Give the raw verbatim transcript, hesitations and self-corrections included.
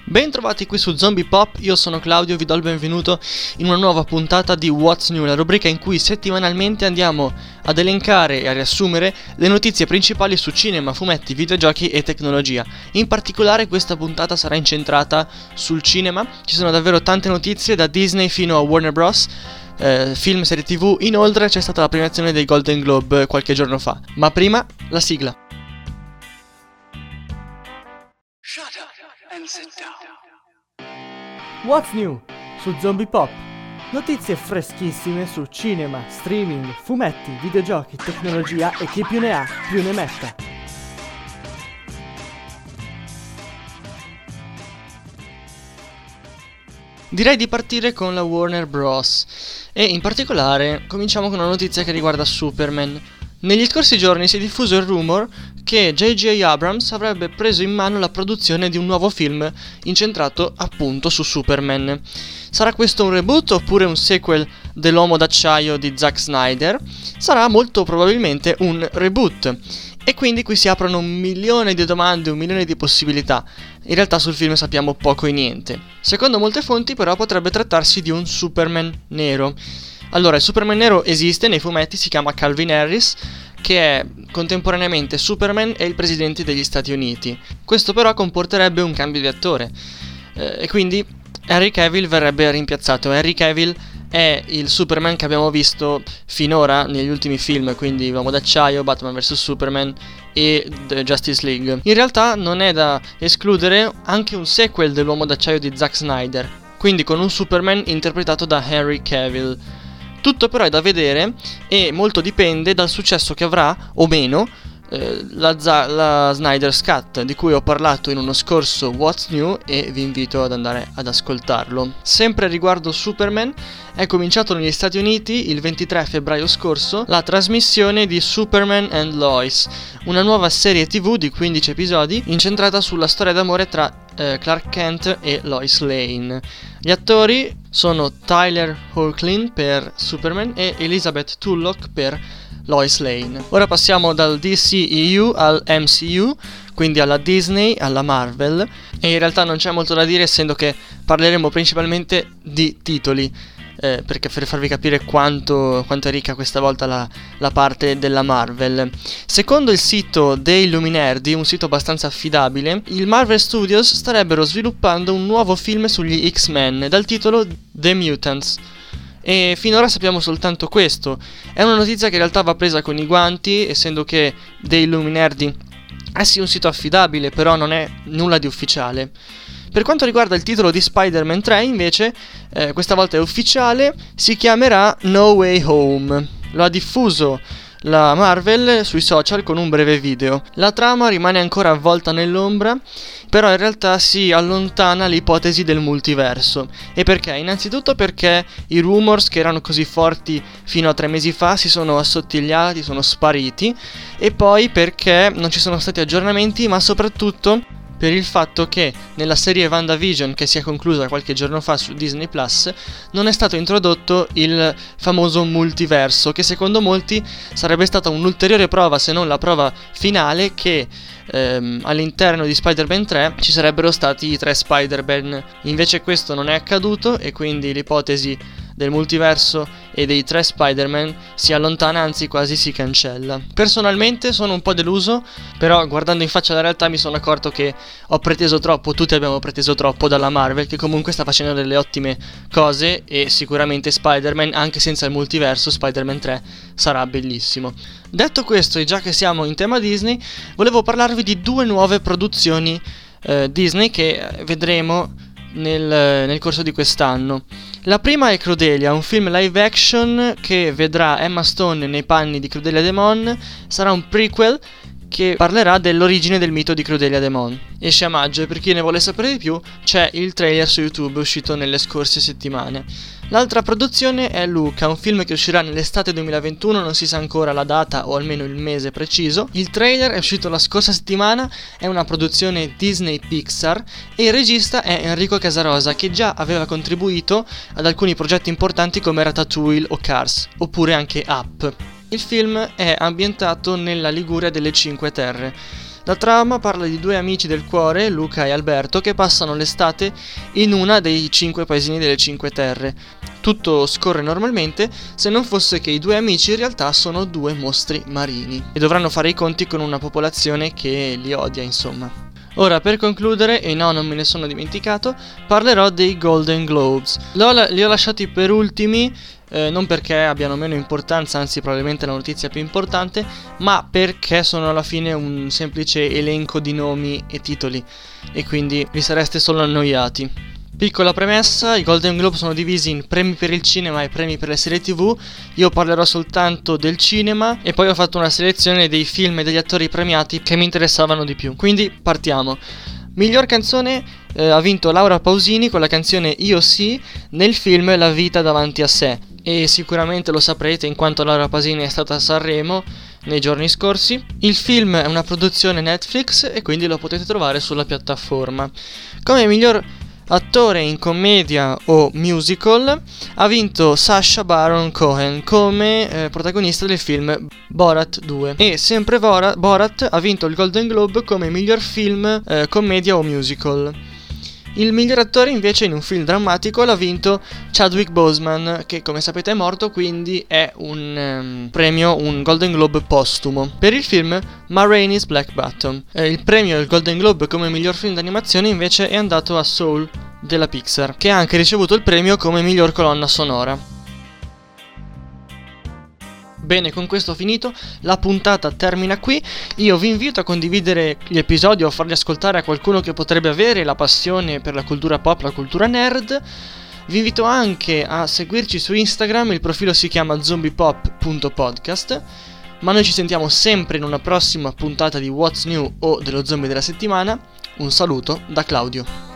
Bentrovati qui su Zombie Pop, io sono Claudio e vi do il benvenuto in una nuova puntata di What's New, la rubrica in cui settimanalmente andiamo ad elencare e a riassumere le notizie principali su cinema, fumetti, videogiochi e tecnologia. In particolare questa puntata sarà incentrata sul cinema, ci sono davvero tante notizie da Disney fino a Warner Bros. Eh, film, serie tv, inoltre c'è stata la premiazione dei Golden Globe qualche giorno fa. Ma prima, la sigla. Shut up and sit down. What's New su Zombie Pop. Notizie freschissime su cinema, streaming, fumetti, videogiochi, tecnologia e chi più ne ha più ne metta. Direi di partire con la Warner Bros. E in particolare cominciamo con una notizia che riguarda Superman. Negli scorsi giorni si è diffuso il rumor che J J Abrams avrebbe preso in mano la produzione di un nuovo film incentrato appunto su Superman. Sarà questo un reboot oppure un sequel dell'Uomo d'Acciaio di Zack Snyder? Sarà molto probabilmente un reboot. E quindi qui si aprono un milione di domande, un milione di possibilità. In realtà sul film sappiamo poco e niente. Secondo molte fonti però potrebbe trattarsi di un Superman nero. Allora, il Superman nero esiste nei fumetti, si chiama Calvin Harris, che è contemporaneamente Superman e il presidente degli Stati Uniti. Questo però comporterebbe un cambio di attore eh, e quindi Henry Cavill verrebbe rimpiazzato. Henry Cavill è il Superman che abbiamo visto finora negli ultimi film, quindi L'Uomo d'Acciaio, Batman versus. Superman e The Justice League. In realtà non è da escludere anche un sequel dell'Uomo d'Acciaio di Zack Snyder, quindi con un Superman interpretato da Henry Cavill. Tutto però è da vedere e molto dipende dal successo che avrà o meno eh, la, la Snyder's Cut, di cui ho parlato in uno scorso What's New e vi invito ad andare ad ascoltarlo. Sempre riguardo Superman, è cominciato negli Stati Uniti il ventitré febbraio scorso la trasmissione di Superman and Lois, una nuova serie tv di quindici episodi incentrata sulla storia d'amore tra eh, Clark Kent e Lois Lane. Gli attori sono Tyler Hoechlin per Superman e Elizabeth Tulloch per Lois Lane. Ora passiamo dal D C E U al M C U, quindi alla Disney, alla Marvel, e in realtà non c'è molto da dire essendo che parleremo principalmente di titoli. Eh, perché per farvi capire quanto, quanto è ricca questa volta la, la parte della Marvel. Secondo il sito dei Luminerdi, un sito abbastanza affidabile, il Marvel Studios starebbero sviluppando un nuovo film sugli X-Men dal titolo The Mutants. E finora sappiamo soltanto questo. È una notizia che in realtà va presa con i guanti, essendo che dei Luminerdi è sì un sito affidabile, però non è nulla di ufficiale. Per quanto riguarda il titolo di Spider-Man tre, invece, eh, questa volta è ufficiale, si chiamerà No Way Home. Lo ha diffuso la Marvel sui social con un breve video. La trama rimane ancora avvolta nell'ombra, però in realtà si allontana l'ipotesi del multiverso. E perché? Innanzitutto perché i rumors che erano così forti fino a tre mesi fa si sono assottigliati, sono spariti, e poi perché non ci sono stati aggiornamenti, ma soprattutto per il fatto che nella serie WandaVision, che si è conclusa qualche giorno fa su Disney Plus, non è stato introdotto il famoso multiverso, che secondo molti sarebbe stata un'ulteriore prova, se non la prova finale, che ehm, all'interno di Spider-Man tre ci sarebbero stati i tre Spider-Man. Invece questo non è accaduto e quindi l'ipotesi del multiverso e dei tre Spider-Man si allontana, anzi quasi si cancella. Personalmente sono un po' deluso, però guardando in faccia la realtà mi sono accorto che ho preteso troppo, tutti abbiamo preteso troppo dalla Marvel, che comunque sta facendo delle ottime cose, e sicuramente Spider-Man, anche senza il multiverso, Spider-Man tre sarà bellissimo. Detto questo, e già che siamo in tema Disney, volevo parlarvi di due nuove produzioni eh, Disney che vedremo nel, nel corso di quest'anno. La prima è Crudelia, un film live action che vedrà Emma Stone nei panni di Crudelia De Mon. Sarà un prequel che parlerà dell'origine del mito di Crudelia De Mon. Esce a maggio e per chi ne vuole sapere di più c'è il trailer su YouTube uscito nelle scorse settimane. L'altra produzione è Luca, un film che uscirà nell'estate duemilaventuno, non si sa ancora la data o almeno il mese preciso. Il trailer è uscito la scorsa settimana, è una produzione Disney Pixar e il regista è Enrico Casarosa, che già aveva contribuito ad alcuni progetti importanti come Ratatouille o Cars, oppure anche Up. Il film è ambientato nella Liguria delle Cinque Terre. La trama parla di due amici del cuore, Luca e Alberto, che passano l'estate in una dei cinque paesini delle Cinque Terre. Tutto scorre normalmente, se non fosse che i due amici in realtà sono due mostri marini e dovranno fare i conti con una popolazione che li odia, insomma. Ora, per concludere, e no, non me ne sono dimenticato, parlerò dei Golden Globes. L'ho, li ho lasciati per ultimi, eh, non perché abbiano meno importanza, anzi probabilmente la notizia più importante, ma perché sono alla fine un semplice elenco di nomi e titoli, e quindi vi sareste solo annoiati. Piccola premessa, i Golden Globe sono divisi in premi per il cinema e premi per le serie tv. Io parlerò soltanto del cinema e poi ho fatto una selezione dei film e degli attori premiati che mi interessavano di più. Quindi partiamo. Miglior canzone eh, ha vinto Laura Pausini con la canzone Io sì nel film La vita davanti a sé, e sicuramente lo saprete in quanto Laura Pausini è stata a Sanremo nei giorni scorsi. Il film è una produzione Netflix e quindi lo potete trovare sulla piattaforma. Come miglior attore in commedia o musical ha vinto Sacha Baron Cohen come eh, protagonista del film Borat due, e sempre Bora- Borat ha vinto il Golden Globe come miglior film eh, commedia o musical. Il miglior attore invece in un film drammatico l'ha vinto Chadwick Boseman, che come sapete è morto, quindi è un um, premio, un Golden Globe postumo per il film Ma Rainey's Black Bottom. Eh, il premio del Golden Globe come miglior film d'animazione invece è andato a Soul della Pixar, che ha anche ricevuto il premio come miglior colonna sonora. Bene, con questo ho finito, la puntata termina qui. Io vi invito a condividere gli episodi o a farli ascoltare a qualcuno che potrebbe avere la passione per la cultura pop, la cultura nerd. Vi invito anche a seguirci su Instagram, il profilo si chiama zombiepop punto podcast. Ma noi ci sentiamo sempre in una prossima puntata di What's New o dello Zombie della settimana. Un saluto da Claudio.